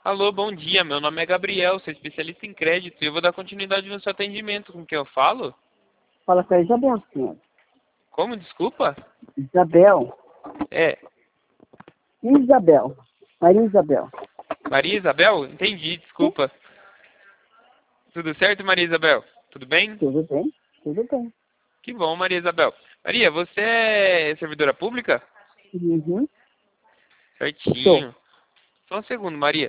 Alô, bom dia. Meu nome é Gabriel, sou especialista em crédito e eu vou dar continuidade no seu atendimento. Com quem eu falo? Fala com a Isabel, senhor. Como? Desculpa? Isabel. É, Isabel. Maria Isabel. Maria Isabel? Entendi, Sim, desculpa. Tudo certo, Maria Isabel? Tudo bem? tudo bem? Tudo bem. Que bom, Maria Isabel. Maria, você é servidora pública? Uhum. Sou. Certinho. Só um segundo, Maria.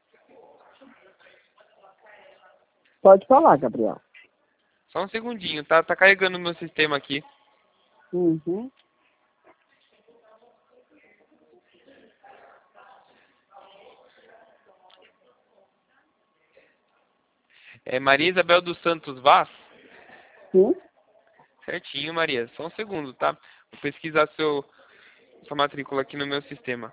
Pode falar, Gabriel. Só um segundinho, tá? Tá carregando o meu sistema aqui. Uhum. É Maria Isabel dos Santos Vaz? Sim. Certinho, Maria. Só um segundo, tá? Vou pesquisar sua matrícula aqui no meu sistema.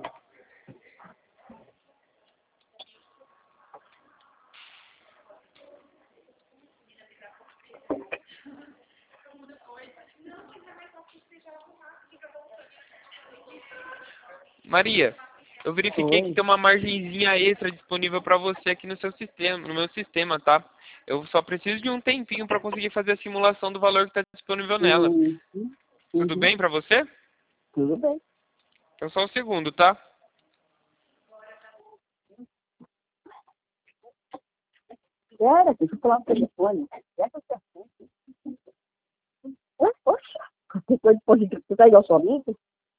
Maria, eu verifiquei que Oi. tem uma margenzinha extra disponível para você aqui no seu sistema, no meu sistema, tá? Eu só preciso de um tempinho para conseguir fazer a simulação do valor que está disponível nela. Uhum. Tudo Uhum. bem para você? Tudo bem. Então só um segundo, tá? Espera, deixa eu falar no telefone. Essa é assunto. Poxa, que coisa positiva. Você tá igual seu amigo?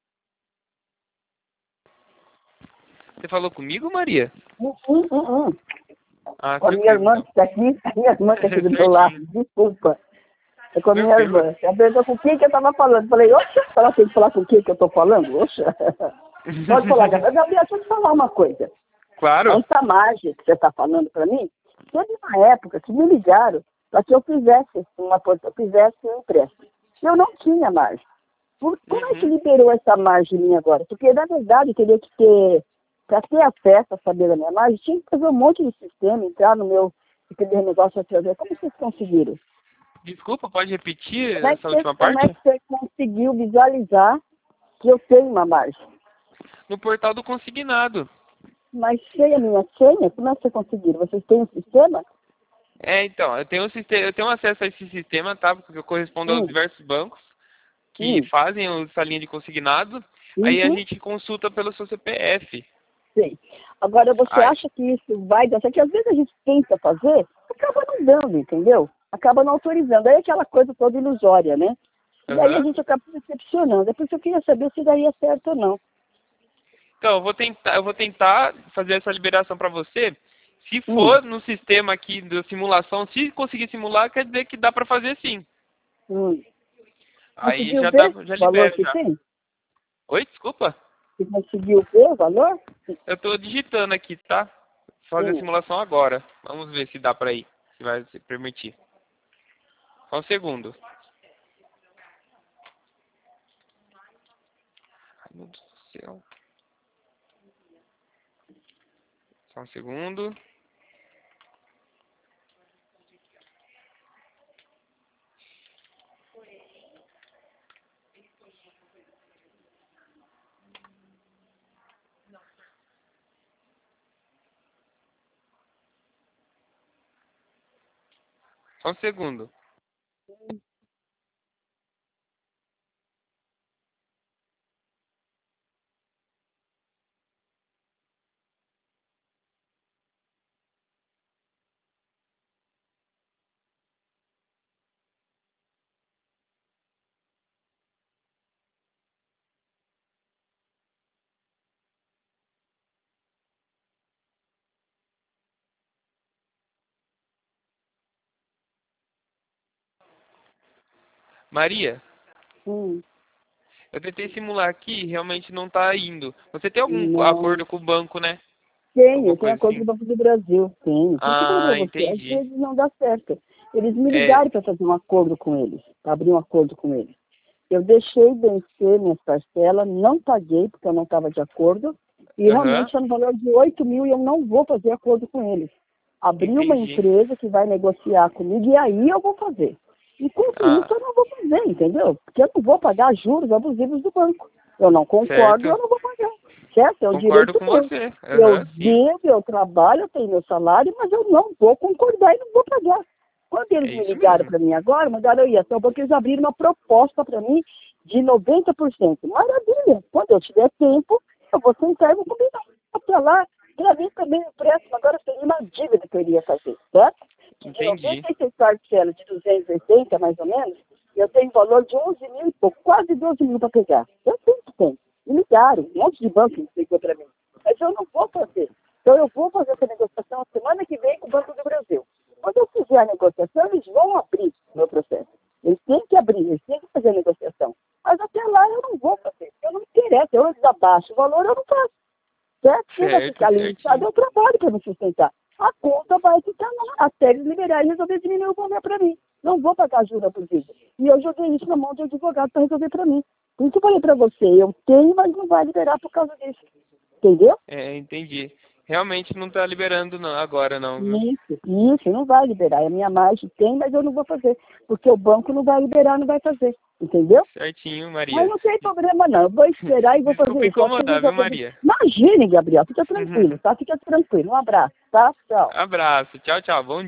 Você falou comigo, Maria? Uhum. Ah, Com a minha tranquilo irmã então. que está aqui. A minha irmã que está aqui do meu lado. Certinho. Desculpa. É com a minha Tranquilo. irmã. Ela perguntou com quem que eu estava falando. Falei, oxa, ela tem que falar com quem que eu estou falando? Oxa. Pode falar, Gabriel. Gabriel, deixa eu te falar uma coisa. Claro. Essa margem que você está falando para mim, teve uma época que me ligaram para que eu fizesse um empréstimo. Eu não tinha margem. Como é que Uhum. liberou essa margem minha agora? Porque, na verdade, eu teria que ter, para ter acesso a saber da minha margem, tinha que fazer um monte de sistema, entrar no meu negócio através. Como vocês conseguiram? Desculpa, pode repetir essa última Como é parte? que você conseguiu visualizar que eu tenho uma margem? No portal do consignado. Mas sei a minha senha? Como é que você conseguiram? Vocês têm um sistema? É, então, eu tenho acesso a esse sistema, tá? Porque eu correspondo aos Hum, diversos bancos que hum, fazem essa linha de consignado. Aí a uhum, gente consulta pelo seu CPF. sei. Agora, você Aí, acha que isso vai dar? Só que às vezes a gente tenta fazer, acaba não dando, entendeu? Acaba não autorizando. Aí é aquela coisa toda ilusória, né? E aí a aham. gente acaba se decepcionando. É por isso que eu queria saber se daria certo ou não. Então, eu vou tentar fazer essa liberação para você. Se Hum, for no sistema aqui da simulação, se conseguir simular, quer dizer que dá para fazer sim. hum. Aí Conseguiu já dá, ver já o valor libera que já. tem? Oi, desculpa. Você conseguiu ver o valor? Eu tô digitando aqui, tá? Vou fazer a Hum. simulação agora. Vamos ver se dá para ir, se vai se permitir. Só um segundo. Ai, meu Deus do céu. Só um segundo. Só um segundo. Maria, Hum. eu tentei simular aqui e realmente não tá indo. Você tem algum Não. acordo com o banco, né? Tenho, Alguma tenho coisa acordo com assim? o Banco do Brasil, tenho. Por isso que eu falei Ah, para você, às entendi. vezes não dá certo. Eles me É, ligaram para fazer um acordo com eles, para abrir um acordo com eles. Eu deixei vencer minhas parcelas, não paguei porque eu não estava de acordo, e aham, realmente é no valor de 8 mil e eu não vou fazer acordo com eles. Abri uma entendi. empresa que vai negociar comigo e aí eu vou fazer. Enquanto isso Ah, eu não vou fazer, entendeu? Porque eu não vou pagar juros abusivos do banco. Eu não concordo, eu certo. não vou pagar. certo? É o Concordo direito com meu. você. Eu Aham, sim. vivo, eu trabalho, eu tenho meu salário, mas eu não vou concordar e não vou pagar. Quando eles É me isso ligaram mesmo. para mim agora, mandaram aí, então, porque eles abriram uma proposta para mim de 90%. Maravilha! Quando eu tiver tempo, eu vou sentar e vou combinar. Até lá, para mim também o empréstimo agora seria uma dívida que eu iria fazer, certo? Que de Entendi. 96 parcelas de 280, mais ou menos, eu tenho valor de 11 mil e pouco, quase 12 mil para pegar. Eu sei que tem. Me ligaram, um monte de banco me ligou para mim. Mas eu não vou fazer. Então eu vou fazer essa negociação a semana que vem com o Banco do Brasil. Quando eu fizer a negociação, eles vão abrir o meu processo. Eles têm que abrir, eles têm que fazer a negociação. Mas até lá eu não vou fazer. Eu não me interessa. Eu desabaixo o valor, eu não faço. Certo? Quem vai Certo, ficar limitado certinho. é o trabalho para me sustentar. A conta vai ficar lá até eles liberarem e resolver diminuir o valor para mim. Não vou pagar juros abusivos. E eu joguei isso na mão de advogado para resolver para mim. Por isso que eu falei para você, eu tenho, mas não vai liberar por causa disso. Entendeu? É, entendi. Realmente não tá liberando não, agora não, viu? Isso, não vai liberar. A minha margem tem, mas eu não vou fazer. Porque o banco não vai liberar, não vai fazer. Entendeu? Certinho, Mas Maria. não tem problema não. Eu vou esperar e vou Desculpa fazer isso. Acho que incomodar, eles viu, vão... Maria? Imagine, Gabriel. Fica tranquilo, tá? Fica tranquilo. Um abraço, tá? Tchau. Abraço. Tchau, tchau. Bom